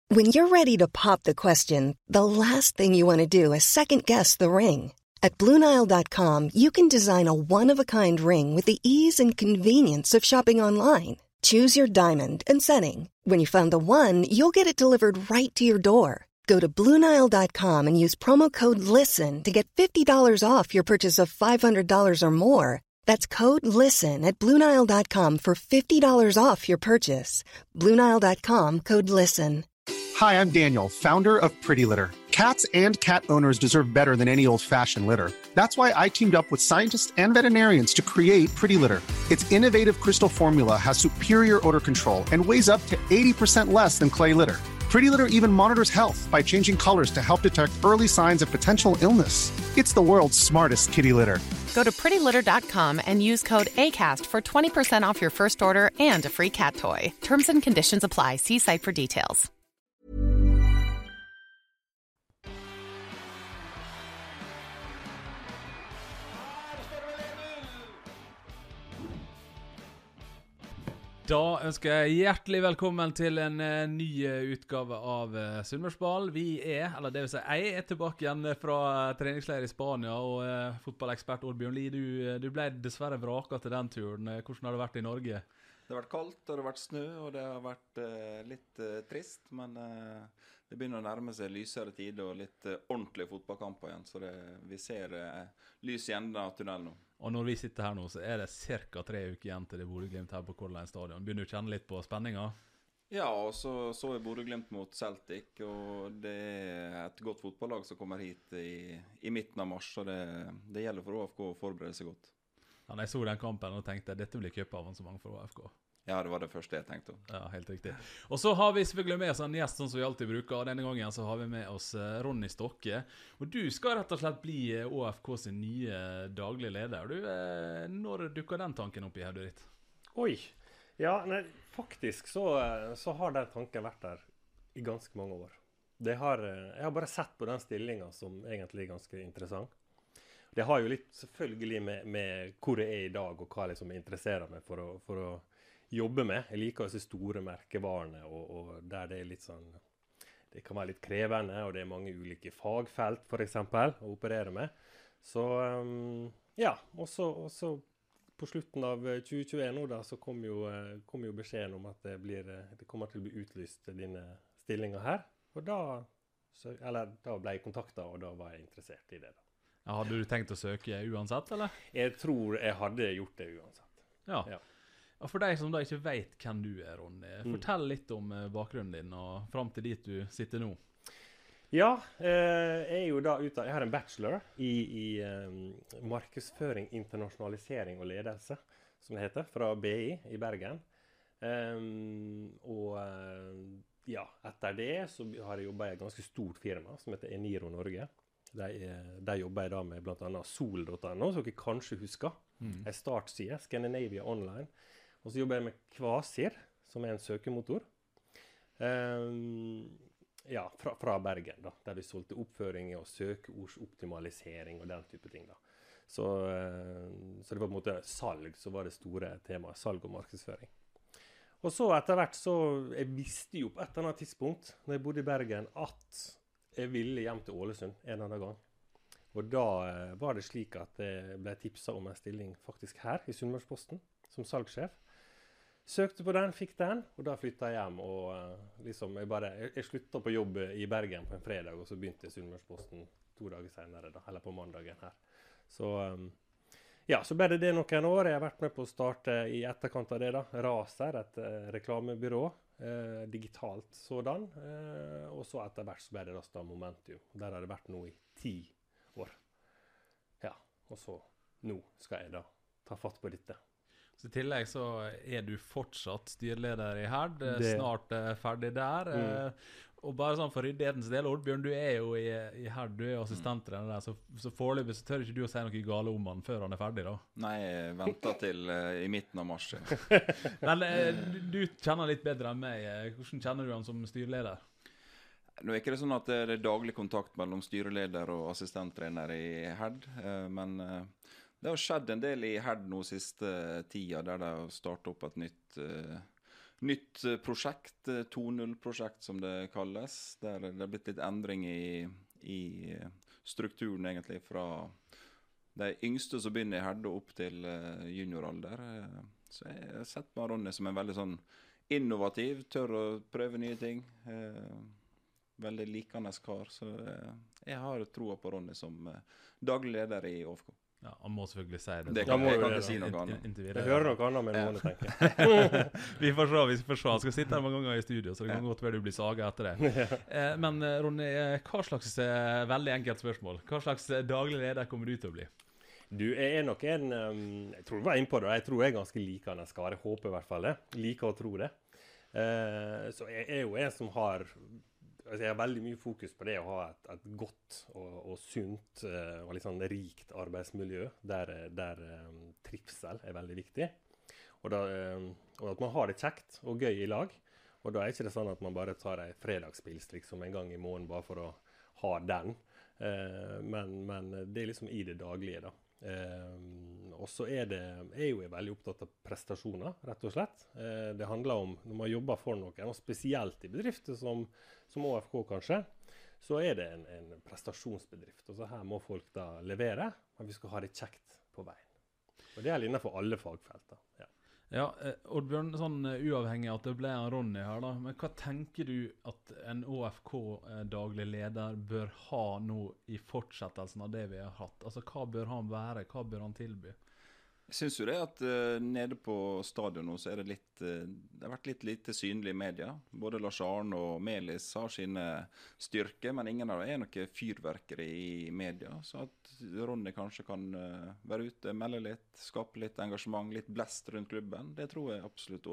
When you're ready to pop the question, the last thing you want to do is second-guess the ring. At BlueNile.com, you can design a one-of-a-kind ring with the ease and convenience of shopping online. Choose your diamond and setting. When you find the one, you'll get it delivered right to your door. Go to BlueNile.com and use promo code LISTEN to get $50 off your purchase of $500 or more. That's code LISTEN at BlueNile.com for $50 off your purchase. BlueNile.com, code LISTEN. Hi, I'm Daniel, founder of Pretty Litter. Cats and cat owners deserve better than any old-fashioned litter. That's why I teamed up with scientists and veterinarians to create Pretty Litter. Its innovative crystal formula has superior odor control and weighs up to 80% less than clay litter. Pretty Litter even monitors health by changing colors to help detect early signs of potential illness. It's the world's smartest kitty litter. Go to prettylitter.com and use code ACAST for 20% off your first order and a free cat toy. Terms and conditions apply. See site for details. Da ønsker jeg hjertelig velkommen til en ny utgave av Sunnmørsball. Eller det vil si, jeg er tilbake igjen fra treningsleir i Spania, og fotballekspert Oddbjørn Lie, du ble dessverre vraket til den turen. Hvordan har det vært i Norge? Det har vært kaldt, og det har vært snø, og det har vært litt trist, men det begynner å nærme seg lysere tid og litt ordentlige fotballkamper igjen, så vi ser lys i enden av tunnelen nå. Og når vi sitter her nå, så er det cirka 3 uker igjen til det Bodø-Glimt her på Color Line Stadion. Begynner du å kjenne litt på spenningen? Ja, og så er Bodø-Glimt mot Celtic, og det er et godt fotballag som kommer hit i midten av mars, så det gjelder for ÅFK å forberede seg godt. Ja, når jeg så den kampen og tenkte dette blir cup-avansement for ÅFK. Ja, det var det første jeg tenkte om. Ja, helt riktig. Og så har vi selvfølgelig med oss en gjest sånn som vi alltid bruker, og denne gangen så har vi med oss Ronny Stokke. Og du skal rett og slett bli ÅFK sin nye daglige leder. Når dukker den tanken opp i hodet ditt? Oi, ja, nei, faktisk så har den tanken vært der i ganske mange år. Jeg har bare sett på den stillingen som egentlig er ganske interessant. Det har jo litt selvfølgelig med hvor jeg er i dag, og hva liksom interesserer meg for å jobbe med. Jeg liker disse store merkevarene, og der det er litt sånn, det kan være litt krevende, og det er mange ulike fagfelt for eksempel å operere med. Så ja, og så på slutten av 2021 nå da, så kom jo beskjeden om at det kommer til å bli utlyst denne stillingen her. Og da ble jeg kontaktet, og da var jeg interessert i det da. Ja, hadde du tenkt å søke uansett, eller? Jeg tror jeg hadde gjort det uansett. Ja. Og for deg som da ikke vet hvem du er, Ronny, fortell litt om bakgrunnen din og frem til dit du sitter nå. Ja, jeg har en bachelor i markedsføring, internasjonalisering og ledelse, som det heter, fra BI i Bergen. Ja, etter det så har jeg jobbet i et ganske stort firma som heter Eniro Norge. Der jobber jeg da med blant annet Sol.no, som dere kanskje husker. En startside, Scandinavia Online. Og så jobber jeg med Kvasir, som er en søkemotor. Ja, fra Bergen da, der vi solgte oppføring og søkeordsoptimalisering og den type ting da. Så det var på en måte salg, så var det store temaet, salg og markedsføring. Og så etter hvert jeg visste jo på et eller annet tidspunkt, når jeg bodde i Bergen, at jeg ville hjem til Ålesund en eller annen gang. Og da var det slik at jeg ble tipset om en stilling faktisk her i Sunnmørsposten, som salgssjef. Søkte på den, fikk den, og da flyttet jeg hjem, og liksom jeg sluttet på jobb i Bergen på en fredag, og så begynte jeg Sunnmørsposten 2 dager senere da, eller på mandagen her. Så ja, så ble det noen år. Jeg har vært med på å starte i etterkant av det da, Raser, et reklamebyrå, digitalt sådan, og så etter hvert så ble det da Momentum. Der har det vært nå i 10 år. Ja, og så nå skal jeg da ta fatt på dette. Så i tillegg så er du fortsatt styreleder i Herd, snart ferdig der. Og bare sånn for ryddighetens del, Oddbjørn, du er jo i Herd, du er jo assistenttrener der, så foreløpig så tør ikke du å si noe gale om han før han er ferdig da? Nei, jeg venter til i midten av mars. Men du kjenner litt bedre enn meg. Hvordan kjenner du han som styreleder? Nå er ikke det sånn at det er daglig kontakt mellom styreleder og assistenttrener i Herd, men det har skjedd en del i Herd nå siste tida, der de har startet opp et nytt prosjekt, 2.0-prosjekt som det kalles, der det har blitt litt endring i strukturen egentlig fra de yngste som begynner i herde opp til junioralder. Så jeg har sett på Ronny som en veldig sånn innovativ, tør å prøve nye ting. Veldig likende kar, så jeg har troa på Ronny som daglig leder i ÅFK. Ja, han må selvfølgelig si det. Det kan jeg ikke si noe annet. Jeg hører noe annet med noen, tenker jeg. Vi får se. Han skal sitte her mange ganger i studio, så det kan godt være du blir saget etter det. Men Ronny, hva slags, veldig enkelt spørsmål, hva slags daglig leder kommer du til å bli? Du er nok jeg tror du var inne på det, jeg tror jeg er ganske likende skar, jeg håper i hvert fall det, liker å tro det. Så jeg er jo en som har, jeg har veldig mye fokus på det å ha et godt og sunt og litt sånn rikt arbeidsmiljø, der trivsel er veldig viktig. Og at man har det kjekt og gøy i lag. Og da er ikke det sånn at man bare tar en fredagspils liksom en gang i måneden bare for å ha den. Men det er liksom i det daglige da. Og så er jo jeg veldig opptatt av prestasjoner, rett og slett. Det handler om, når man jobber for noen, og spesielt i bedrifter som ÅFK kanskje, så er det en prestasjonsbedrift. Og så her må folk da levere, men vi skal ha det kjekt på veien. Og det er innenfor alle fagfelter. Ja, Oddbjørn, sånn uavhengig av at det ble en Ronny her da, men hva tenker du at en ÅFK-daglig leder bør ha nå i fortsettelsen av det vi har hatt? Altså, hva bør han være? Hva bør han tilby? Jeg synes jo det at nede på stadion nå så er det har vært litt lite synlig i media. Både Lars Arne og Melis har sine styrker, men ingen av dem er noe fyrverkere i media. Så at Ronny kanskje kan være ute, melde litt, skape litt engasjement, litt blest rundt klubben, det tror jeg absolutt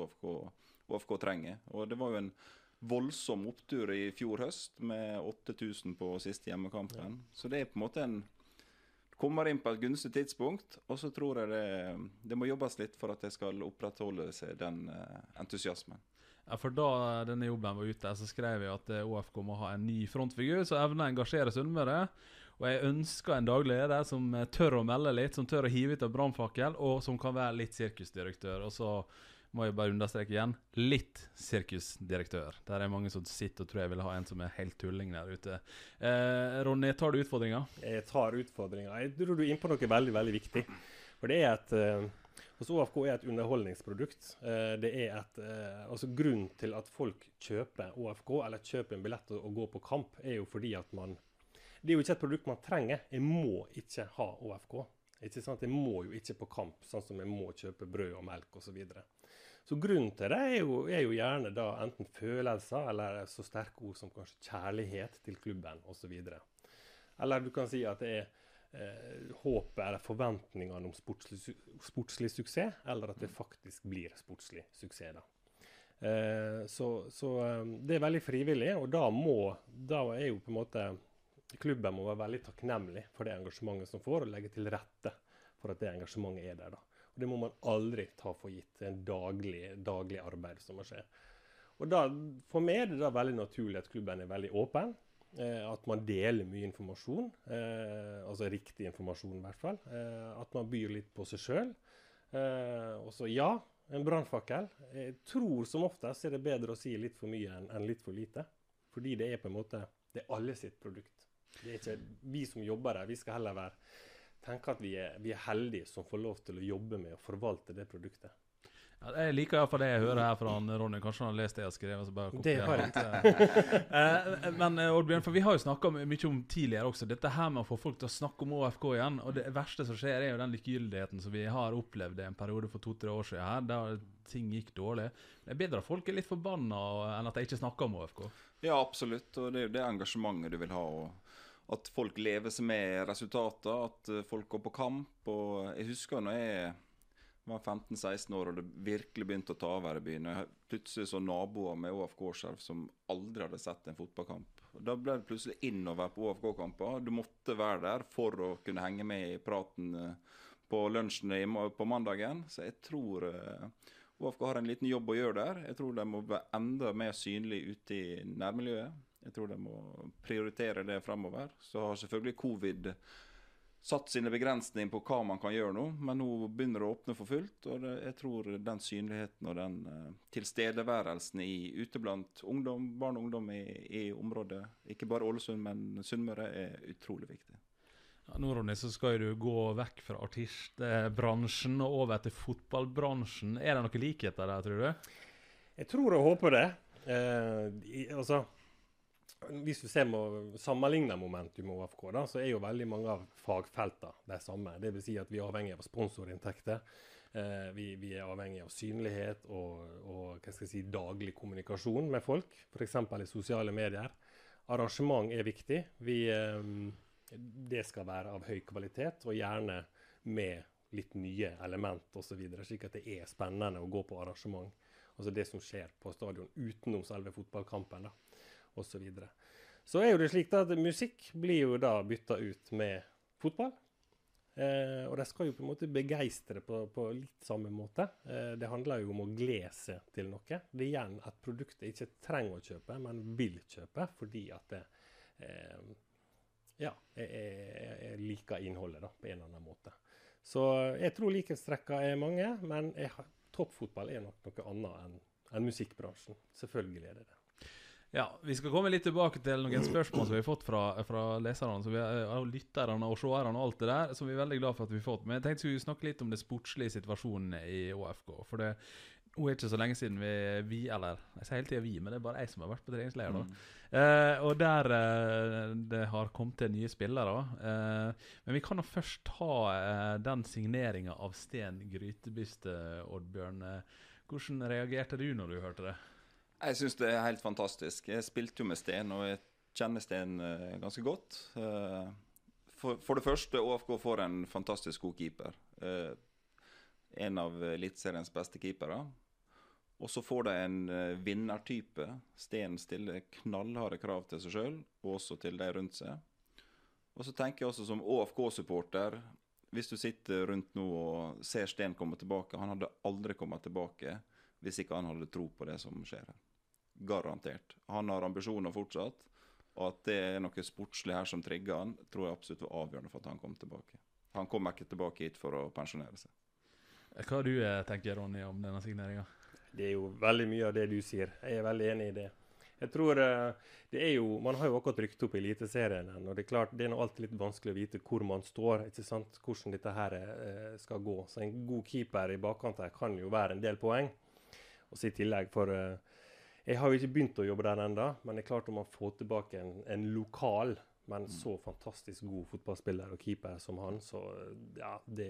ÅFK trenger. Og det var jo en voldsom opptur i fjor høst med 8000 på siste hjemmekampen. Ja. Så det er på en måte kommer inn på et gunstig tidspunkt, og så tror jeg det må jobbes litt for at det skal opprettholde seg den entusiasmen. Ja, for da denne jobben var ute, så skrev jeg at ÅFK må ha en ny frontfigur, så evner å engasjere Sunnmøre, og jeg ønsker en daglig leder som tør å melde litt, som tør å hive ut av brannfakkel, og som kan være litt sirkusdirektør, og så må jeg bare understreke igjen, litt sirkusdirektør. Der er mange som sitter og tror jeg vil ha en som er helt tulling der ute. Ronny, tar du utfordringer? Jeg tar utfordringer. Jeg tror du er inne på noe veldig, veldig viktig. For det er hos ÅFK er et underholdningsprodukt. Det er altså grunnen til at folk kjøper ÅFK, eller kjøper en billett og går på kamp, er jo fordi at det er jo ikke et produkt man trenger. Jeg må ikke ha ÅFK. Ikke sant? Jeg må jo ikke på kamp, sånn som jeg må kjøpe brød og melk og så videre. Så grunnen til det er jo gjerne da enten følelser, eller så sterke ord som kanskje kjærlighet til klubben og så videre. Eller du kan si at det er håpet eller forventningene om sportslig suksess, eller at det faktisk blir sportslig suksess da. Så det er veldig frivillig, og da er jo på en måte klubben må være veldig takknemlig for det engasjementet som får, og legge til rette for at det engasjementet er der da. Og det må man aldri ta for gitt. Det er en daglig arbeid som må skje. Og da, for meg er det da veldig naturlig at klubben er veldig åpen, at man deler mye informasjon, altså riktig informasjon i hvert fall, at man byr litt på seg selv. Og så ja, en brannfakkel. Jeg tror som oftest er det bedre å si litt for mye enn litt for lite, fordi det er på en måte, det er alle sitt produkt. Det er ikke vi som jobber der, vi skal heller tenke at vi er heldige som får lov til å jobbe med å forvalte det produktet. Ja, jeg liker i hvert fall det jeg hører her fra Ronny. Kanskje han har lest det jeg har skrevet, så bare det har jeg. Men Oddbjørn, for vi har jo snakket mye om tidligere også, dette her med å få folk til å snakke om ÅFK igjen, og det verste som skjer er jo den likegyldigheten som vi har opplevd i en periode for 2-3 år siden her, der ting gikk dårlig. Det er bedre at folk er litt forbannet enn at de ikke snakker om ÅFK. Ja, absolutt, og det er jo det engasjementet du vil ha, og at folk lever seg med resultater, at folk går på kamp, og jeg husker når jeg var 15-16 år, og det virkelig begynte å ta over i byen. Jeg plutselig så naboer med ÅFK-skjerf som aldri hadde sett en fotballkamp. Da ble det plutselig inn å være på ÅFK-kamper. Du måtte være der for å kunne henge med i praten på lunsjen på mandagen. Så jeg tror ÅFK har en liten jobb å gjøre der. Jeg tror de må være enda mer synlig ute i nærmiljøet. Jeg tror de må prioritere det fremover. Så har selvfølgelig covid satt sine begrensninger på hva man kan gjøre nå, men nå begynner det å åpne for fullt, og jeg tror den synligheten og den tilstedeværelsen ute blant ungdom, barn og ungdom i området, ikke bare Ålesund, men Sunnmøre, utrolig viktig. Ja, nå, Ronny, så skal du gå vekk fra artistbransjen og over til fotballbransjen. Er det noen likheter der, tror du? Jeg tror og håper det. Altså, hvis vi ser med sammenlignet Momentum og AFK, da, så jo veldig mange av fagfeltene det samme. Det vil si at vi avhengig av sponsorinntekter. Vi avhengig av synlighet og hva skal jeg si, daglig kommunikasjon med folk, for eksempel i sosiale medier. Arrangement viktig. Det skal være av høy kvalitet, og gjerne med litt nye element og så videre, slik at det spennende å gå på arrangement. Altså det som skjer på stadion utenom selve fotballkampen, da, og så videre. Så jo det slik da, at musikk blir jo da byttet ut med fotball. Og det skal jo på en måte begeistre på litt samme måte. Det handler jo om å glede seg til noe. Det igjen et produkt jeg ikke trenger å kjøpe, men vil kjøpe, fordi at det jeg liker innholdet da, på en eller annen måte. Så jeg tror likhetstrekka mange, men toppfotball nok noe annet enn musikkbransjen. Selvfølgelig det. Ja, vi skal komme litt tilbake til noen spørsmål som vi har fått fra leserne, så vi har lytterne og seerne og alt det der, som vi veldig glad for at vi har fått. Men jeg tenkte vi skulle snakke litt om det sportslige situasjonen i ÅFK, for det ikke så lenge siden vi eller jeg sier hele tiden vi, men det bare jeg som har vært på treningsleir da. Og der det har kommet til nye spillere. Men vi kan jo først ta den signeringen av Sten Grytebyste, Oddbjørn. Hvordan reagerte du når du hørte det? Jeg synes det helt fantastisk. Jeg spilte jo med Sten, og jeg kjenner Sten ganske godt. For det første, ÅFK får en fantastisk god keeper. En av elitseriens beste keepere. Og så får de en vinnertype. Sten stiller knallharde krav til seg selv, og også til de rundt seg. Og så tenker jeg også som ÅFK-supporter, hvis du sitter rundt nå og ser Sten komme tilbake, han hadde aldri kommet tilbake hvis ikke han hadde tro på det som skjer. Garantert. Han har ambisjoner fortsatt, og at det noe sportslig her som trigger han, tror jeg absolutt var avgjørende for at han kom tilbake. Han kommer ikke tilbake hit for å pensjonere seg. Hva du tenker, Ronny, om denne signeringen? Det jo veldig mye av det du sier. Jeg veldig enig i det. Jeg tror det jo, man har jo akkurat rykt opp i eliteserien, og det klart, det noe alltid litt vanskelig å vite hvor man står, ikke sant, hvordan dette her skal gå. Så en god keeper i bakkant her kan jo være en del poeng. Og så i tillegg for, jeg har jo ikke begynt å jobbe der enda, men det klart om man får tilbake en lokal, men så fantastisk god fotballspiller og keeper som han, så ja, det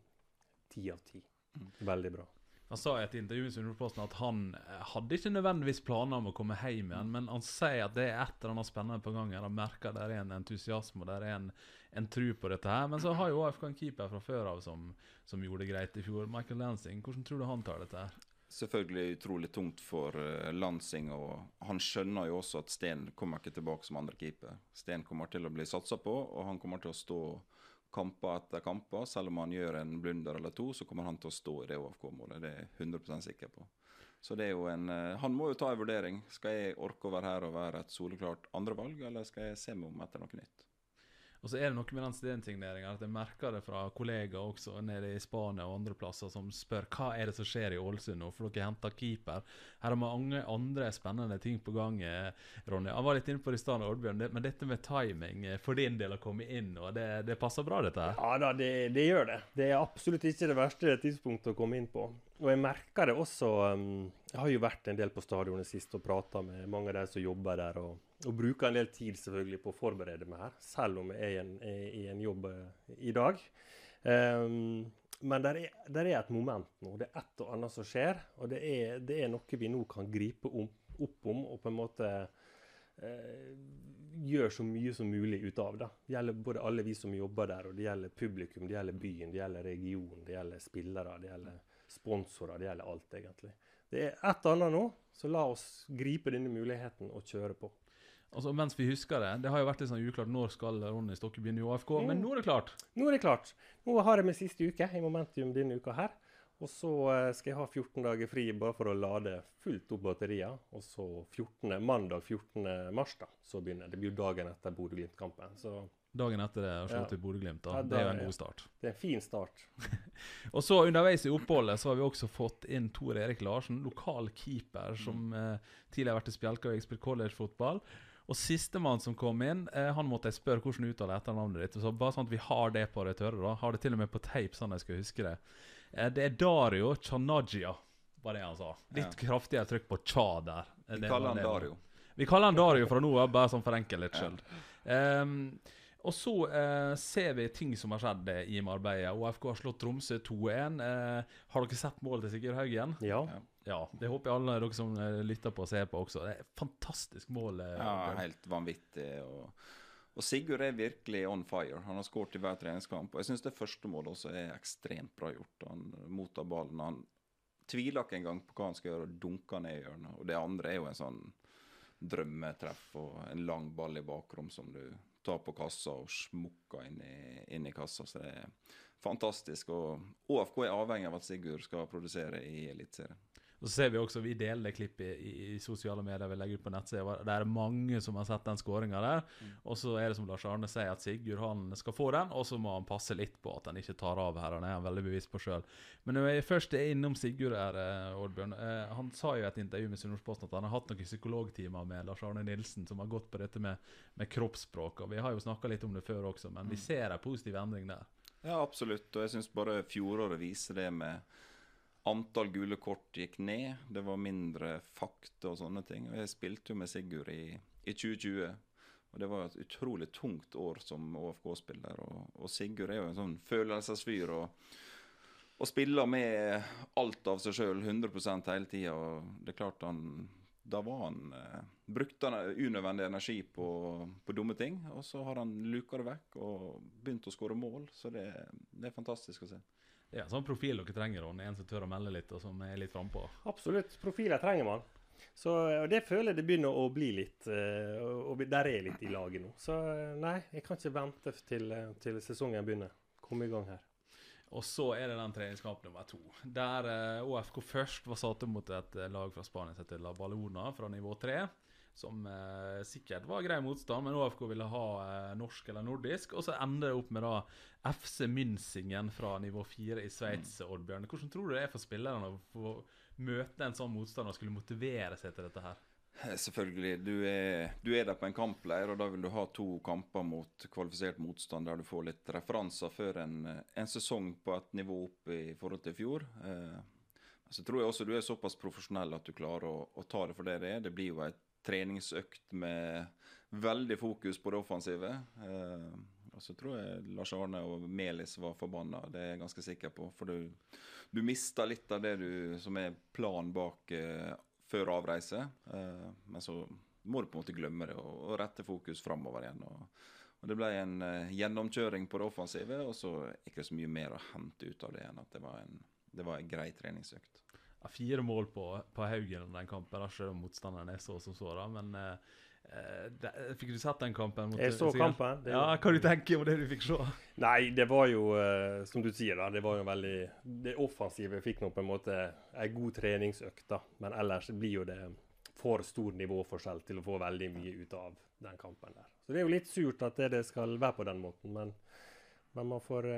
10 av 10. Veldig bra. Han sa i et intervju med Sunnmørsposten at han hadde ikke nødvendigvis planer om å komme hjem igjen, men han sier at det et eller annet spennende på gang. Han merker at det en entusiasme, og det en tro på dette her. Men så har jo AFK en keeper fra før av som gjorde det greit i fjor. Michael Lansing, hvordan tror du han tar dette her? Selvfølgelig utrolig tungt for Lansing, og han skjønner jo også at Sten kommer ikke tilbake som andre keeper. Sten kommer til å bli satset på, og han kommer til å stå kamper etter kamper. Selv om han gjør en blunder eller to, så kommer han til å stå i det ÅFK-målet. Det er jeg 100% sikker på. Så det er jo han må jo ta en vurdering. Skal jeg orke å være her og være et soleklart andrevalg, eller skal jeg se meg om etter noe nytt? Og så det noe med den Sten-signeringen, at jeg merker det fra kollegaer også nede i Spania og andre plasser som spør hva det som skjer i Ålesund nå, for dere henter keeper. Her har mange andre spennende ting på gang, Ronny. Han var litt inne på det i stedet, Oddbjørn, men dette med timing for din del å komme inn, og det passer bra dette her? Ja da, det gjør det. Det absolutt ikke det verste tidspunktet å komme inn på. Og jeg merker det også, jeg har jo vært en del på stadionet sist og pratet med mange av de som jobber der, og bruker en del tid selvfølgelig på å forberede meg her, selv om jeg i en jobb i dag. Men der et moment nå, det et og annet som skjer, og det noe vi nå kan gripe opp om, og på en måte gjøre så mye som mulig ut av det. Det gjelder både alle vi som jobber der, og det gjelder publikum, det gjelder byen, det gjelder regionen, det gjelder spillere, det gjelder sponsorer, det gjelder alt egentlig. Det et og annet nå, så la oss gripe denne muligheten og kjøre på. Altså, mens vi husker det har jo vært litt sånn uklart når skal Ronny Stokke begynne i ÅFK, men nå det klart. Nå det klart. Nå har jeg med siste uke i Momentum denne uka her, Og så skal jeg ha 14 dager fri bare for å lade fullt opp batterier. Og så mandag 14. mars da, så begynner det. Det blir jo dagen etter Bodø-Glimt-kampen. Så dagen etter det har slått ut Bodø-Glimt da. Det er jo en god start. Det er en fin start. Og så underveis i oppholdet så har vi også fått inn Tor Erik Larsen, lokal keeper som tidligere har vært i Spjelka og spilt college-fotball. Og siste mann som kom inn, han måtte jeg spørre hvordan uttaler etternavnet ditt. Så bare sånn at vi har det på det tørre da. Har det til og med på tape sånn jeg skal huske det. Det er Dario Chanadjia, var det han sa. Litt kraftigere trykk på Cha der. Vi kaller han Dario. Vi kaller han Dario fra nå, bare sånn for enkelt litt selv. Og så ser vi ting som har skjedd i arbeidet. OFK har slått Tromsø 2-1. Har dere sett målet til Sigurd Haugen? Ja, det håper jeg alle dere som lytter på og ser på også. Det er et fantastisk mål. Ja, helt vanvittig. Og Sigurd er virkelig on fire. Han har skåret i hver treningskamp. Og jeg synes det første målet også er ekstremt bra gjort. Han mottar ballen. Han tviler ikke engang på hva han skal gjøre, og dunker ned i hjørnet. Og det andre er jo en sånn drømmetreff og en lang ball i bakrom som du tar på kassa og smukker inn i kassa. Så det er fantastisk. Og OFK er avhengig av at Sigurd skal produsere i Elitserien. Og så ser vi også, vi deler det klippet i sosiale medier vi legger ut på nettsiden. Det er mange som har sett den skåringen der. Og så er det som Lars Arne sier, at Sigurd han skal få den, og så må han passe litt på at han ikke tar av her. Han er veldig bevisst på selv. Men når jeg først er innom Sigurd her, Oddbjørn, han sa jo i et intervju med Sunnmørsposten at han har hatt noen psykologtimer med Lars Arne Nilsen, som har gått på dette med kroppsspråk. Og vi har jo snakket litt om det før også, men vi ser en positiv endring der. Ja, absolutt. Og jeg synes bare fjoråret viser det med antall gule kort gikk ned, det var mindre fakta og sånne ting. Og jeg spilte jo med Sigurd i 2020, og det var et utrolig tungt år som OFK-spiller. Og Sigurd er jo en sånn følelsesfyr, og spiller med alt av seg selv, 100% hele tiden. Og det er klart brukte han unødvendig energi på dumme ting, og så har han luket det vekk og begynt å skåre mål, så det er fantastisk å se. Ja, sånn profil dere trenger, Ron. En som tør å melde litt, og som er litt frempå. Absolutt, profiler trenger man. Så og det føler jeg det begynner å bli litt, og der er litt i laget nå. Så nei, jeg kan ikke vente til sesongen begynner. Kom i gang her. Og så er det den treningskamp nummer 2. Der OFK først var satt mot et lag fra Spania som heter La Baleona fra nivå 3. Som sikkert var grei motstand, men OFK ville ha norsk eller nordisk, og så ender det opp med da FC Münzingen fra nivå 4 i Sveits, Oddbjørn. Hvordan tror du det er for spillerne å få møte en sånn motstand og skulle motivere seg til dette her? Selvfølgelig, du er der på en kampleir, og da vil du ha 2 kamper mot kvalifisert motstand, der du får litt referanser før en sesong på et nivå opp i forhold til fjor. Så tror jeg også du er såpass profesjonell at du klarer å ta det for det det er. Det blir jo et treningsøkt med veldig fokus på det offensive. Og så tror jeg Lars Arne og Melis var forbannet, det er jeg ganske sikker på. For du mister litt av det som er planen bak før avreise. Men så må du på en måte glemme det og rette fokus fremover igjen. Og det ble en gjennomkjøring på det offensive, og så ikke så mye mer å hente ut av det enn at det var en grei treningsøkt. 4 mål på Haugen om den kampen, da selv om motstanderen er så som så da, men fikk du sett den kampen? Jeg så kampen. Ja, hva du tenker om det du fikk se? Nei, det var jo, som du sier da, det var jo veldig, det offensive fikk nå på en måte en god treningsøkt da, men ellers blir jo det for stor nivåforskjell til å få veldig mye ut av den kampen der. Så det er jo litt surt at det skal være på den måten, men man får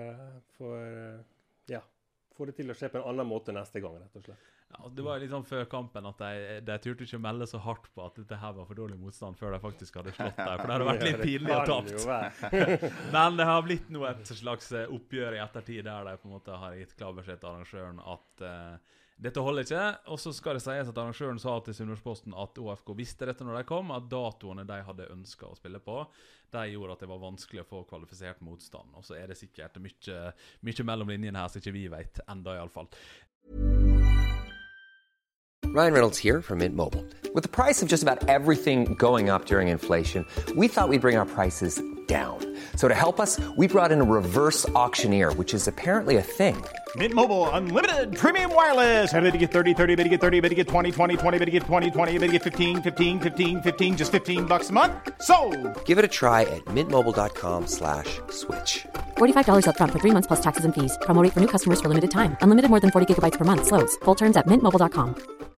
det til å skje på en annen måte neste gang, rett og slett. Ja, det var litt sånn før kampen at de turte ikke melde så hardt på at dette her var for dårlig motstand før de faktisk hadde slått der, for det hadde vært litt pinlig å tapt. Men det har blitt noe et slags oppgjør i ettertid der de på en måte har gitt klar beskjed til arrangøren at dette holder ikke, og så skal det sies at arrangøren sa til Sunnmørsposten at OFK visste dette når de kom, at datoene de hadde ønsket å spille på, de gjorde at det var vanskelig å få kvalifisert motstand, og så er det sikkert mye mellom linjene her, så ikke vi vet enda i alle fall. Ryan Reynolds here from Mint Mobile. With the price of just about everything going up during inflation, we thought we'd bring our prices down. So to help us, we brought in a reverse auctioneer, which is apparently a thing. Mint Mobile Unlimited Premium Wireless. How to get 30, 30, bit to get 30, bit to get 20, 20, 20, bit to get 20, 20, bit to get 15, 15, 15, 15, just $15 a month? Sold! Give it a try at mintmobile.com/switch. $45 up front for 3 months plus taxes and fees. Promo rate for new customers for limited time. Unlimited more than 40 gigabytes per month. Slows full terms at mintmobile.com.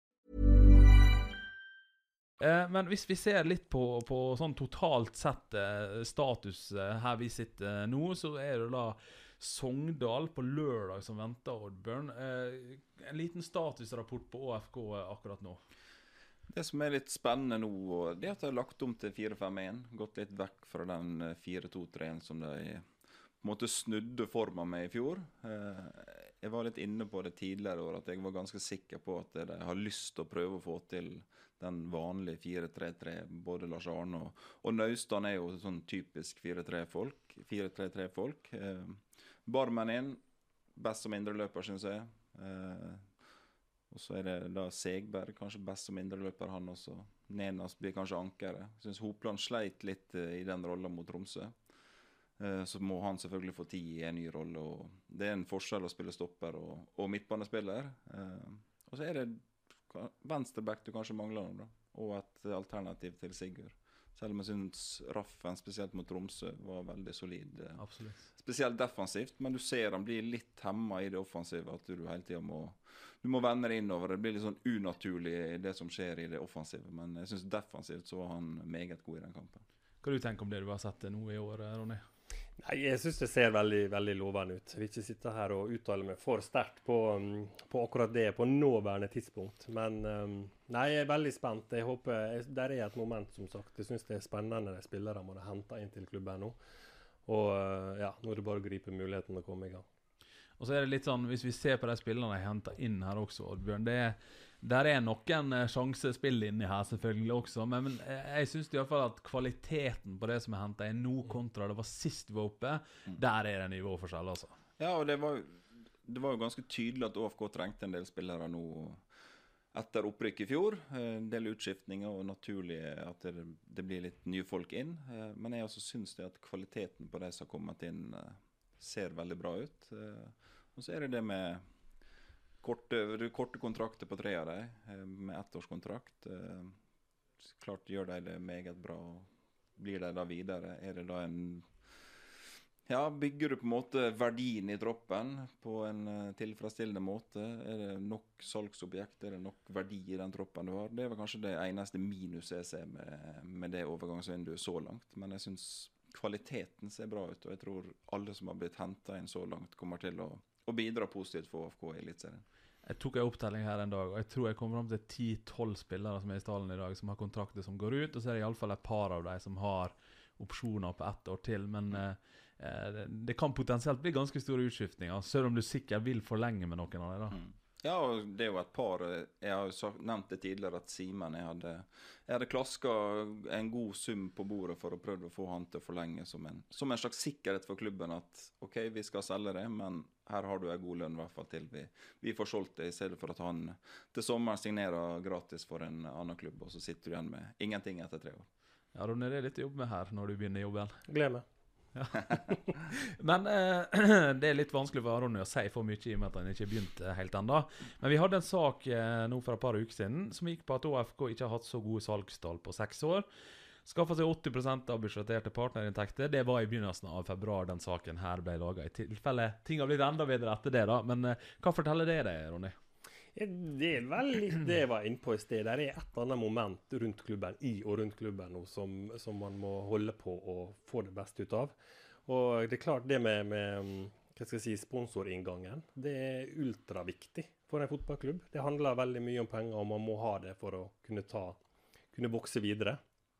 Men hvis vi ser litt på sånn totalt sett status her vi sitter nå, så det da Sogndal på lørdag som venter, Oddbjørn. En liten statusrapport på ÅFK akkurat nå. Det som litt spennende nå, det at de har lagt om til 4-5-1, gått litt vekk fra den 4-2-3-1 som de på en måte snudde formen med i fjor. Jeg var litt inne på det tidligere år, at jeg var ganske sikker på at de har lyst til å prøve å få til den vanlige 4-3-3, både Lars Arne og Naustad jo sånn typisk 4-3-3-folk. Barmen inn, best som indreløper, synes jeg. Og så det da Segberg, kanskje best som indreløper han også. Nenas blir kanskje ankere. Jeg synes Hopland sleit litt i den rollen mot Tromsø. Så må han selvfølgelig få tid i en ny rolle. Og det en forskjell å spille stopper og midtbanespiller. Og så det venstreback du kanskje mangler nå da. Og et alternativ til Sigurd. Selv om jeg synes Raffen, spesielt mot Tromsø, var veldig solid. Absolutt. Spesielt defensivt, men du ser han blir litt hemmet i det offensive, at du hele tiden må vende deg innover. Det blir litt sånn unaturlig det som skjer i det offensive, men jeg synes defensivt så var han meget god i den kampen. Hva du tenker om det du har sett nå i år, Ronny? Nei, jeg synes det ser veldig, veldig lovende ut. Jeg vil ikke sitte her og uttale meg for sterkt på akkurat det på nåværende tidspunkt. Men nei, jeg veldig spent. Jeg håper, der et moment som sagt. Jeg synes det spennende de spillere må ha hentet inn til klubben nå. Og ja, nå det bare å gripe muligheten å komme i gang. Og så det litt sånn, hvis vi ser på de spillerne jeg hentet inn her også, Oddbjørn, der noen sjansespill inni her selvfølgelig også, men jeg synes i hvert fall at kvaliteten på det som jeg hentet inn nå kontra det var sist vi var oppe, der det nivåforskjell altså. Ja, og det var jo ganske tydelig at ÅFK trengte en del spillere nå etter opprykk i fjor, en del utskiftninger og naturlig at det blir litt nye folk inn, men jeg også synes det at kvaliteten på de som har kommet inn ser veldig bra ut, og så det med korte kontrakter på 3 av dem, med 1-årskontrakt. Klart gjør de det meget bra. Blir de da videre? Det da bygger du på en måte verdien i troppen på en tilfredsstillende måte? Det nok salgsobjekt? Det nok verdi i den troppen du har? Det var kanskje det eneste minuset jeg ser med det overgangsvinduet så langt. Men jeg synes kvaliteten ser bra ut, og jeg tror alle som har blitt hentet inn så langt kommer til å bidra positivt for ÅFK i Eliteserien. Jeg tok en opptelling her en dag, og jeg tror jeg kommer frem til 10-12 spillere som i stallen i dag, som har kontrakter som går ut, og så det i alle fall et par av dem som har opsjoner på 1 år til, men det kan potensielt bli ganske store utskiftninger, selv om du sikkert vil forlenge med noen av dem da. Ja, og det jo et par, jeg har jo nevnt det tidligere at Simen, jeg hadde klasket en god sum på bordet for å prøve å få han til å forlenge som en slags sikkerhet for klubben at ok, vi skal selge det, men her har du en god lønn i hvert fall til vi får solgt det, i stedet for at han til sommeren signerer gratis for en annen klubb, og så sitter du igjen med ingenting etter 3 år. Ja, Ronny, det litt å jobbe med her når du begynner jobben. Gled meg. Ja. Men det litt vanskelig for Ronny å si for mye i og med at han ikke begynte helt enda. Men vi hadde en sak nå for et par uker siden som gikk på at ÅFK ikke har hatt så gode salgstall på 6 år. Skaffet seg 80% av budsjetterte partnerinntekter. Det var i begynnelsen av februar den saken her ble laget. I tilfelle ting har blitt enda bedre etter det da. Men hva forteller det deg, Ronny? Det vel litt det jeg var inne på i sted. Det et annet moment rundt klubben, i og rundt klubben nå, som man må holde på å få det beste ut av. Og det klart det med hva skal jeg si, sponsorinngangen, det ultraviktig for en fotballklubb. Det handler veldig mye om penger, og man må ha det for å kunne vokse videre.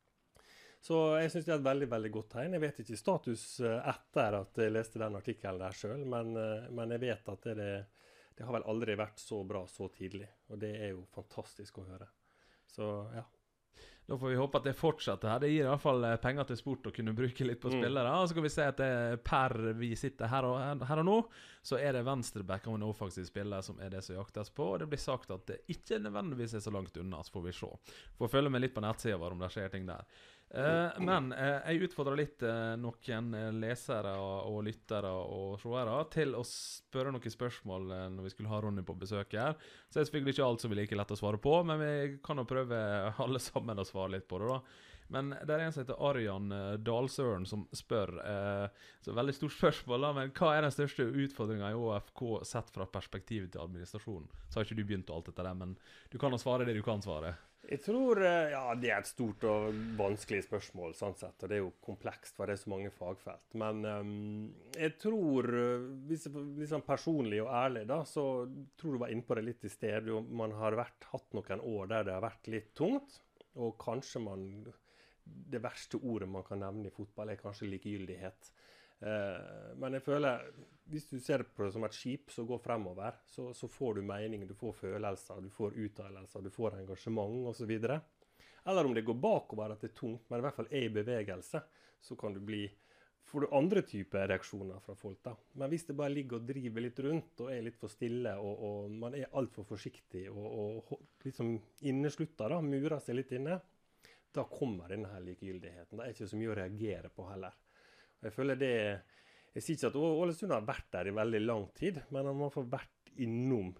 Så jeg synes det et veldig, veldig godt tegn. Jeg vet ikke status etter at jeg leste den artikkelen der selv, men jeg vet at det har vel aldri vært så bra så tidlig, og det jo fantastisk å høre. Så ja. Da får vi håpe at det fortsetter her. Det gir i hvert fall penger til sport å kunne bruke litt på spillere. Og så kan vi se at per vi sitter her og nå, så det venstreback og en offensiv spiller som det som jaktes på. Og det blir sagt at det ikke nødvendigvis så langt unna, så får vi se. Får følge med litt på nettsiden om det skjer ting der. Men jeg utfordrer litt noen lesere og lyttere og seere til å spørre noen spørsmål når vi skulle ha Ronny på besøk her. Så det selvfølgelig ikke alt som er like lett å svare på, men vi kan jo prøve alle sammen å svare litt på det da. Men det en som heter Arjan Dalsøren som spør, så veldig stort spørsmål da, men hva den største utfordringen i ÅFK sett fra perspektivet til administrasjonen? Så har ikke du begynt alt dette der, men du kan jo svare det du kan svare. Jeg tror, det et stort og vanskelig spørsmål, sånn sett, og det jo komplekst, for det så mange fagfelt. Men jeg tror, hvis jeg er liksom personlig og ærlig da, så tror du var inne på det litt i sted, og man har hatt noen år der det har vært litt tungt, og kanskje det verste ordet man kan nevne i fotball kanskje likegyldighet. Men jeg føler, hvis du ser på det som et skip som går fremover, så får du mening, du får følelser, du får uttalelser, du får engasjement og så videre. Eller om det går bakover at det tungt, men i hvert fall i bevegelse, så kan du får du andre typer reaksjoner fra folk da. Men hvis det bare ligger og driver litt rundt, og litt for stille, og man alt for forsiktig, og liksom inneslutta da, murer seg litt inne, da kommer denne her likegyldigheten. Det ikke så mye å reagere på heller. Jeg føler jeg sier ikke at Ålesund har vært der i veldig lang tid, men man får vært innom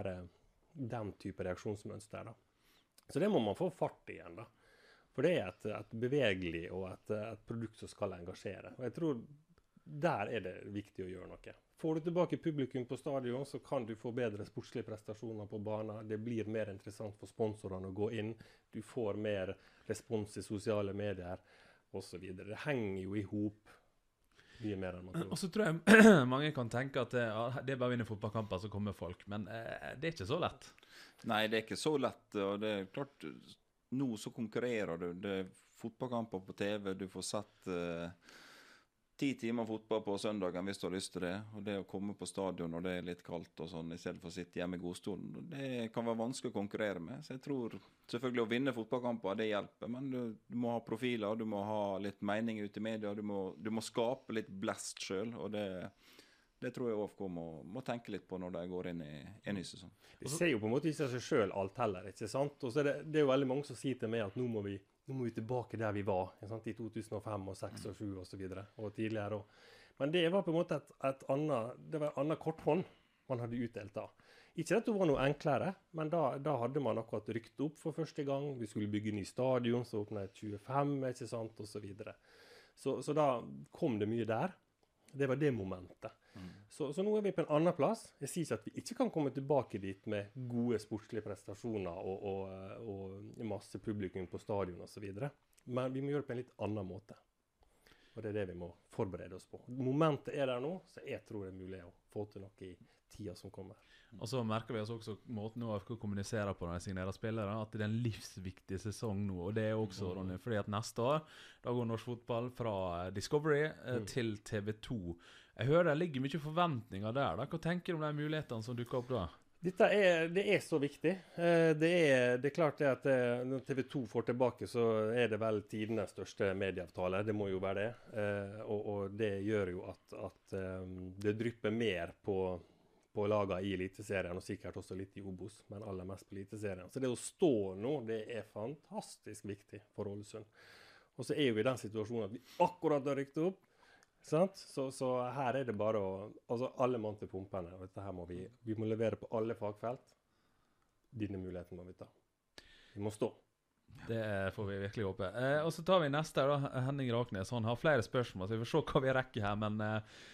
den type reaksjonsmønster da. Så det må man få fart igjen da. For det et bevegelig og et produkt som skal engasjere. Og jeg tror der det viktig å gjøre noe. Får du tilbake publikum på stadion, så kan du få bedre sportslige prestasjoner på banen. Det blir mer interessant for sponsorene å gå inn. Du får mer respons i sosiale medier, og så videre. Det henger jo i hop mye mer enn man tror. Og så tror jeg mange kan tenke at det bare å vinne fotballkamper så kommer folk, men det ikke så lett. Nei, det ikke så lett, og det klart, nå så konkurrerer du. Det fotballkamper på TV, du får sett 10 timer fotball på søndagen hvis du har lyst til det, og det å komme på stadion når det litt kaldt og sånn, i stedet for å sitte hjemme i godstolen, det kan være vanskelig å konkurrere med. Så jeg tror selvfølgelig å vinne fotballkamper, det hjelper, men du må ha profiler, du må ha litt mening ute i media, du må skape litt blest selv, og det tror jeg ÅFK må tenke litt på når de går inn i en ny sesong. Vi ser jo på en måte ikke seg selv alt heller, ikke sant? Og så det jo veldig mange som sier til meg at nå må vi tilbake der vi var, i 2005 og 2006 og 2007 og så videre, og tidligere også. Men det var på en måte et annet korthånd man hadde utdelt da. Ikke at det var noe enklere, men da hadde man akkurat rykt opp for første gang. Vi skulle bygge ny stadion, så åpnet 25, ikke sant, og så videre. Så da kom det mye der. Det var det momentet. Så nå vi på en annen plass. Jeg sier ikke at vi ikke kan komme tilbake dit med gode sportslige prestasjoner og masse publikum på stadion og så videre. Men vi må gjøre det på en litt annen måte. Og det det vi må forberede oss på. Momentet der nå, så jeg tror det mulig å få til noe i tida som kommer. Og så merker vi også måten ÅFK kommuniserer på når de signerer spillere, at det en livsviktig sesong nå, og det også, Ronny, fordi at neste år, da går norsk fotball fra Discovery til TV2. Jeg hører det ligger mye forventninger der da. Hva tenker du om de mulighetene som dukker opp da? Det så viktig. Det klart det at når TV2 får tilbake, så det vel tidenes største medieavtale. Det må jo være det. Og det gjør jo at det drypper mer på laget i Eliteserien, og sikkert også litt i Obos, men aller mest på Eliteserien. Så det å stå nå, det fantastisk viktig for Ålesund. Og så jo vi i den situasjonen at vi akkurat har rykket opp, sant? Så her det bare alle mann til pumpene, og dette her må vi må levere på alle fagfelt. Dine muligheter må vi ta. Vi må stå. Det får vi virkelig håpe. Og så tar vi neste da, Henning Raknes. Han har flere spørsmål, så vi får se hva vi rekker her, men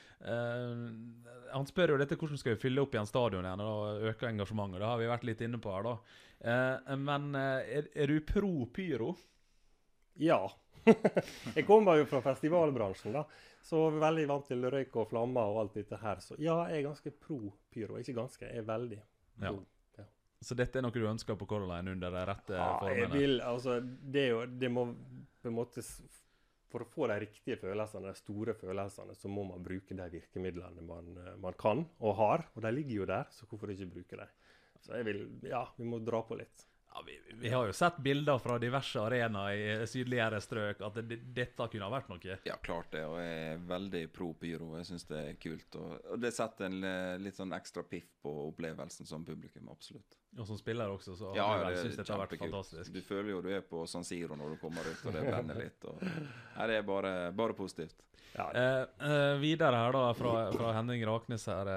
han spør jo dette, hvordan skal vi fylle opp igjen stadion igjen og øke engasjementet? Det har vi vært litt inne på her da. Men du pro pyro? Ja. Jeg kommer jo fra festivalbransjen da, så vi veldig vant til røyk og flammer og alt dette her. Så ja, jeg ganske pro pyro. Ikke ganske, jeg veldig pro. Ja. Så dette noe du ønsker på Color Line under de rette formene? Jeg vil, altså, det må på en måte, for å få de riktige følelsene, de store følelsene, så må man bruke de virkemidlene man kan og har, og de ligger jo der, så hvorfor ikke bruke dem? Så jeg vil, vi må dra på litt. Ja, vi har jo sett bilder fra diverse arenaer i sydligere strøk at dette kunne ha vært noe. Ja, klart det, og jeg er veldig pro pyro. Jeg synes det er kult, og det setter en litt sånn ekstra piff på opplevelsen som publikum, absolutt. Og som spiller også, så ja, har du vel synes dette har vært fantastisk. Du føler jo du er på San Siro når du kommer ut, og det brenner litt. Og, nei, det er bare positivt. Ja. Videre her da, fra Henning Raknes her,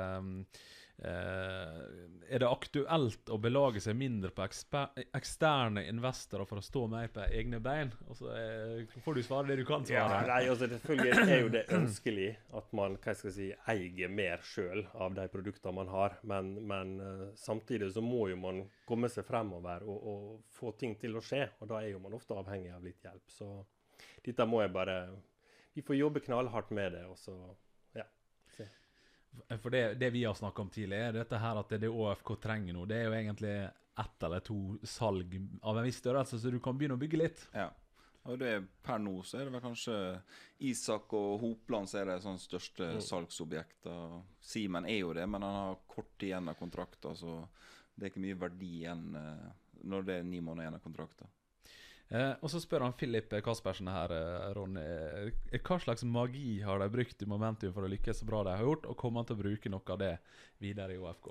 er det aktuelt å belage seg mindre på eksterne investorer for å stå mer på egne bein? Og så får du svare det du kan svare. Ja, nei, altså selvfølgelig er jo det ønskelig at man, hva skal jeg si, eier mer selv av de produktene man har, men samtidig så må jo man komme seg fremover og få ting til å skje, og da er jo man ofte avhengig av litt hjelp. Så dette må jeg bare, vi får jobbe knallhardt med det, og så, ja, se. For det vi har snakket om tidligere, dette her at det ÅFK trenger nå, det er jo egentlig 1 eller 2 salg av en viss størrelse, så du kan begynne å bygge litt. Ja, og det per nå så er det vel kanskje Isak og Hopland som er det sånn største salgsobjekter. Simen er jo det, men han har kort igjen av kontrakter, så det er ikke mye verdi igjen når det er 9 måneder igjen av kontrakter. Og så spør han Philip Kaspersen her, Ron, hva slags magi har de brukt i Momentum for å lykkes så bra de har gjort, og kommer han til å bruke noe av det videre i ÅFK?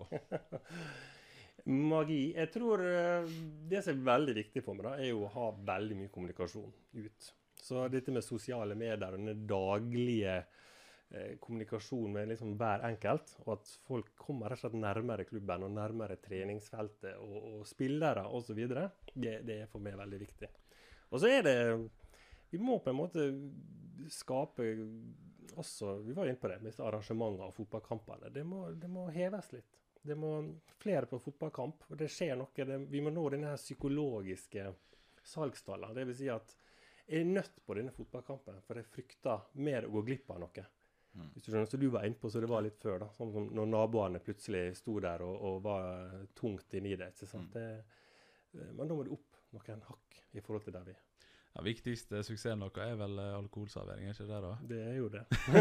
Magi, jeg tror det som er veldig viktig for meg da, er jo å ha veldig mye kommunikasjon ut. Så dette med sosiale medier, den daglige kommunikasjon med liksom hver enkelt, og at folk kommer rett og slett nærmere klubben og nærmere treningsfeltet og spillere og så videre, det er for meg veldig viktig. Og så er det, vi må på en måte skape også, vi var inne på det, med arrangementer og fotballkampene, det må heves litt. Det må flere på fotballkamp, og det skjer noe, vi må nå denne psykologiske salgstallet, det vil si at jeg er nødt på denne fotballkampen, for jeg frykter mer å gå glipp av noe. Hvis du skjønner, så du var inne på, så det var litt før da, sånn som når naboene plutselig stod der og var tungt inn i det, ikke sant? Men da må du opp noen hakk i forhold til der vi er. Ja, viktigste suksessen dere er vel alkoholservering, er ikke det da? Det er jo det.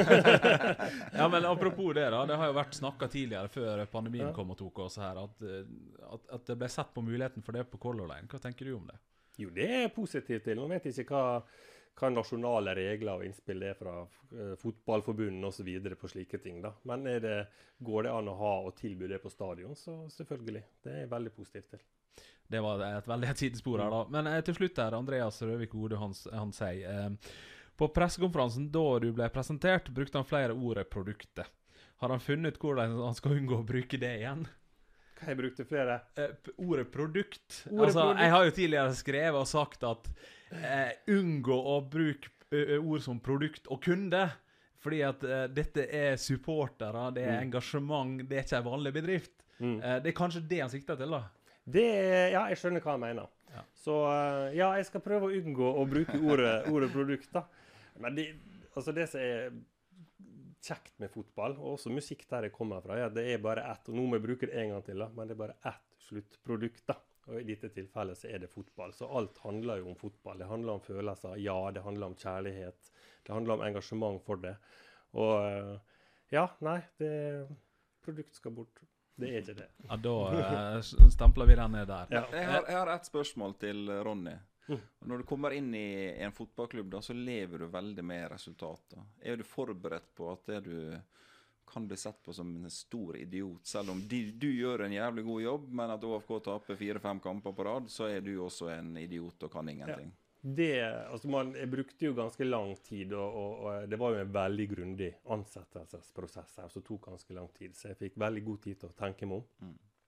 Ja, men apropos det da, det har jo vært snakket tidligere før pandemien kom og tok oss her, at det ble sett på muligheten for det på Color Line. Hva tenker du om det? Jo, det er positivt til. Nå vet jeg ikke hva nasjonale regler og innspill det er fra fotballforbundene og så videre på slike ting da. Men går det an å ha og tilby det på stadion, så selvfølgelig. Det er veldig positivt til. Det var et veldig sidespor her da. Men til slutt her, Andreas Røvik Ode, han sier, på pressekonferansen da du ble presentert, brukte han flere ordet produktet. Har han funnet hvordan han skal unngå å bruke det igjen? Hva jeg brukte flere? Ordet produkt. Jeg har jo tidligere skrevet og sagt at unngå å bruke ord som produkt og kunde, fordi at dette er supportere, det er engasjement, det er ikke en vanlig bedrift. Det er kanskje det han sikter til da? Ja, jeg skjønner hva han mener. Ja. Så ja, jeg skal prøve å unngå å bruke ordet produkt da. Men det som er kjekt med fotball, og også musikk der jeg kommer fra, det er bare ett, og nå må jeg bruke det en gang til da, men det er bare ett sluttprodukt da. Og i dette tilfellet så er det fotball. Så alt handler jo om fotball. Det handler om følelser, ja, det handler om kjærlighet, det handler om engasjement for det. Og ja, nei, produkt skal bort. Det er ikke det. Ja, da stempler vi den ned der. Ja. Jeg har et spørsmål til Ronny. Når du kommer inn i en fotballklubb da, så lever du veldig med resultater. Er du forberedt på at det du kan bli sett på som en stor idiot, selv om du gjør en jævlig god jobb, men at ÅFK taper 4-5 kamper på rad, så er du også en idiot og kan ingenting? Ja. Jeg brukte jo ganske lang tid, og det var jo en veldig grundig ansettelsesprosess her, som tok ganske lang tid, så jeg fikk veldig god tid til å tenke meg om.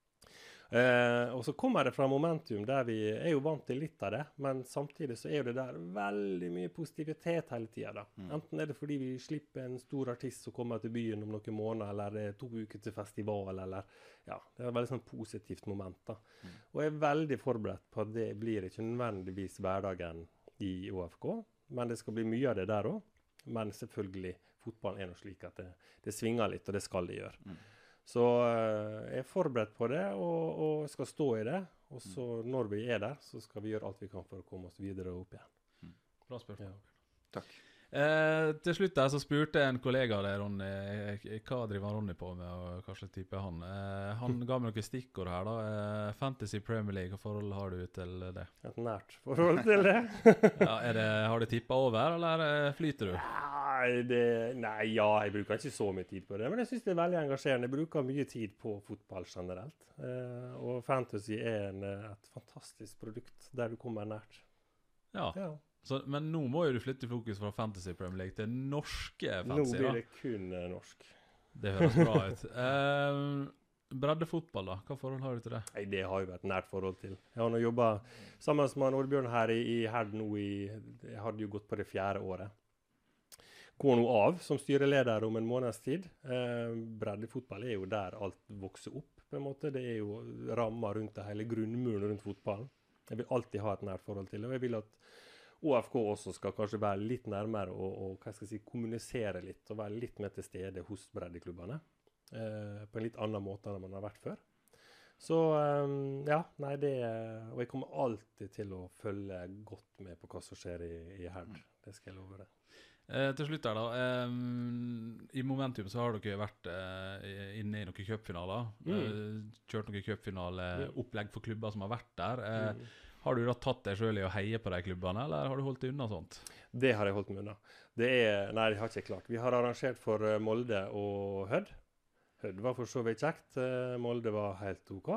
Og så kommer det fra Momentum, der vi er jo vant til litt av det, men samtidig så er det der veldig mye positivitet hele tiden da. Enten er det fordi vi slipper en stor artist som kommer til byen om noen måneder, eller det er 2 uker til festival, eller ja, det er et veldig sånn positivt moment da. Og jeg er veldig forberedt på at det blir ikke nødvendigvis hverdagen i ÅFK, men det skal bli mye av det der også. Men selvfølgelig, fotballen er noe slik at det svinger litt, og det skal det gjøre. Så jeg er forberedt på det, og skal stå i det, og så når vi er der, så skal vi gjøre alt vi kan for å komme oss videre og opp igjen. Bra spørsmål. Ja. Takk. Til slutt der så spurte en kollega der, Ronny, hva driver Ronny på med, og hva slags type han? Han ga meg noen stikkord her da. Fantasy Premier League, hva forhold har du til det? Et nært forhold til det. Har du tippet over, eller flyter du? Jeg bruker ikke så mye tid på det, men jeg synes det veldig engasjerende. Jeg bruker mye tid på fotball generelt. Og fantasy et fantastisk produkt der du kommer nært. Ja. Så, men nå må jo du flytte fokus fra Fantasy Premier League til norske fantasy. Nå blir det kun norsk. Det høres bra ut. Breddefotball da, hva forhold har du til det? Nei, det har jo et nært forhold til. Jeg har nå jobbet sammen med Oddbjørn her i Herd nå jeg hadde jo gått på det 4. året. Går nå av som styreleder om en måneds tid. Breddefotball jo der alt vokser opp, på en måte. Det jo rammer rundt det hele, grunnmuren rundt fotballen. Jeg vil alltid ha et nært forhold til det, og jeg vil at OFK også skal kanskje være litt nærmere og hva skal jeg si, kommunisere litt, og være litt mer til stede hos breddeklubbene. På en litt annen måte enn man har vært før. Så og jeg kommer alltid til å følge godt med på hva som skjer i Herd. Det skal jeg love deg. Til slutt her da, i Momentum så har dere vært inne i noen cupfinaler, kjørt noen cupfinale-opplegg for klubber som har vært der. Har du da tatt deg selv i å heie på de klubbene, eller har du holdt deg unna sånt? Det har jeg holdt meg unna. Nei, det har ikke klart. Vi har arrangert for Molde og Hødd. Hødd var for så vidt kjekt. Molde var helt ok.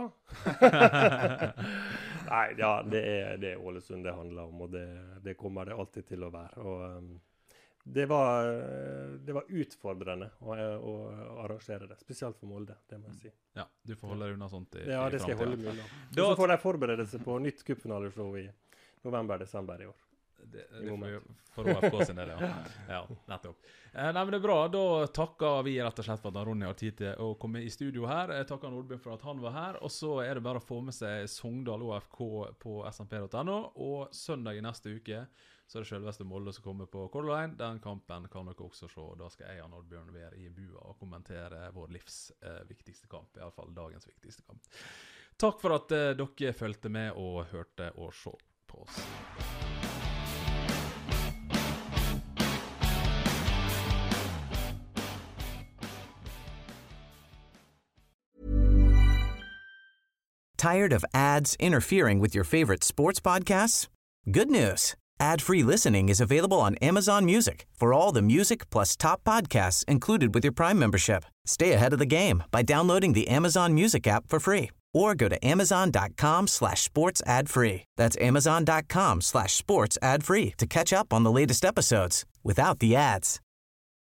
Nei, ja, det Ålesund det handler om, og det kommer det alltid til å være. Og det var utfordrende å arrangere det, spesielt for Molde, det må jeg si. Ja, du får holde deg unna sånt i Ja, det skal jeg holde meg unna. Så får de forberede seg på nytt cupfinaleshow i november-desember i år. Det for OFK sin del, ja, nettopp. Nei, men det bra, da takker vi rett og slett for at Ronny har tid til å komme i studio her. Jeg takker Nordbjørn for at han var her, og så det bare å få med seg Sogndal OFK på smp.no, og søndag i neste uke så det selveste Molde som kommer på Color Line. Den kampen kan dere også se, og da skal jeg og Nordbjørn være i bua og kommentere vår livs viktigste kamp, i alle fall dagens viktigste kamp. Takk for at dere følte med og hørte og så på oss. Tired of ads interfering with your favorite sports podcasts? Good news. Ad-free listening is available on Amazon Music for all the music plus top podcasts included with your Prime membership. Stay ahead of the game by downloading the Amazon Music app for free or go to amazon.com/sports ad free. That's amazon.com/sports ad free to catch up on the latest episodes without the ads.